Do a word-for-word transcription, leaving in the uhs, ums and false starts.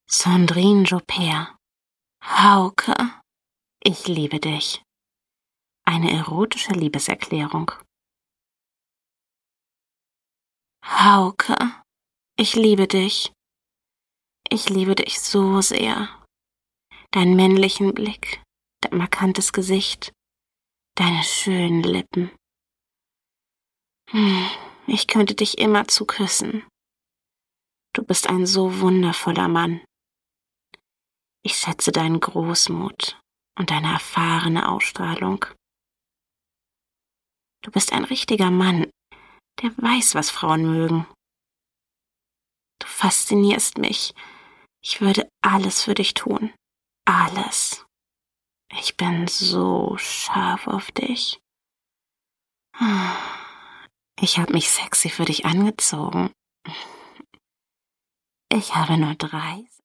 Sandrine Joubert. Hauke, ich liebe dich. Eine erotische Liebeserklärung. Hauke, ich liebe dich. Ich liebe dich so sehr. Deinen männlichen Blick, dein markantes Gesicht, deine schönen Lippen. Hm, ich könnte dich immerzu küssen. Du bist ein so wundervoller Mann. Ich schätze deinen Großmut und deine erfahrene Ausstrahlung. Du bist ein richtiger Mann, der weiß, was Frauen mögen. Du faszinierst mich. Ich würde alles für dich tun. Alles. Ich bin so scharf auf dich. Ich habe mich sexy für dich angezogen. Ich habe nur drei